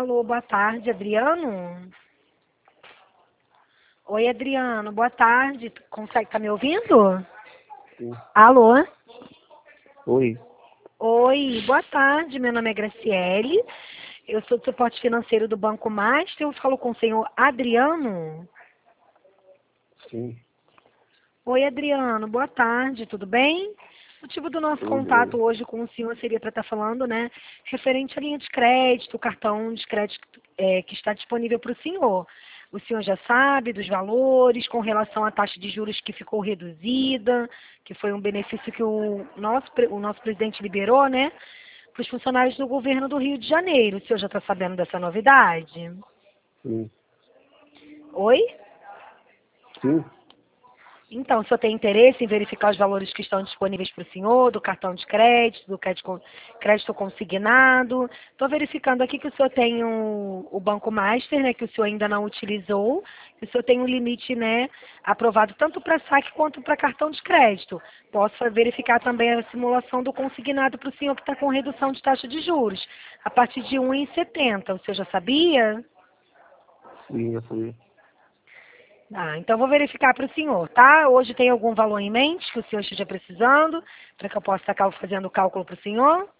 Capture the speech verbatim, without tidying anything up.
Alô, boa tarde, Adriano? Oi, Adriano, boa tarde. Consegue, tá me ouvindo? Sim. Alô? Oi. Oi, boa tarde, meu nome é Graciele. Eu sou do suporte financeiro do Banco Master. Eu falo com o senhor Adriano. Sim. Oi, Adriano, boa tarde, tudo bem? O motivo do nosso Tudo, contato oi. hoje com o senhor seria para estar falando, né, referente à linha de crédito, cartão de crédito é, que está disponível para o senhor. O senhor já sabe dos valores com relação à taxa de juros que ficou reduzida, que foi um benefício que o nosso, pre- o nosso presidente liberou, né, para os funcionários do governo do Rio de Janeiro. O senhor já está sabendo dessa novidade? Sim. Oi? Sim. Então, o senhor tem interesse em verificar os valores que estão disponíveis para o senhor, do cartão de crédito, do crédito crédito consignado. Estou verificando aqui que o senhor tem o, o Banco Master, né, que o senhor ainda não utilizou. Que o senhor tem um limite, né, aprovado tanto para saque quanto para cartão de crédito. Posso verificar também a simulação do consignado para o senhor que está com redução de taxa de juros, a partir de um vírgula setenta. O senhor já sabia? Sim, eu falei. Ah, então vou verificar para o senhor, tá? Hoje tem algum valor em mente que o senhor esteja precisando, para que eu possa estar fazendo o cálculo para o senhor?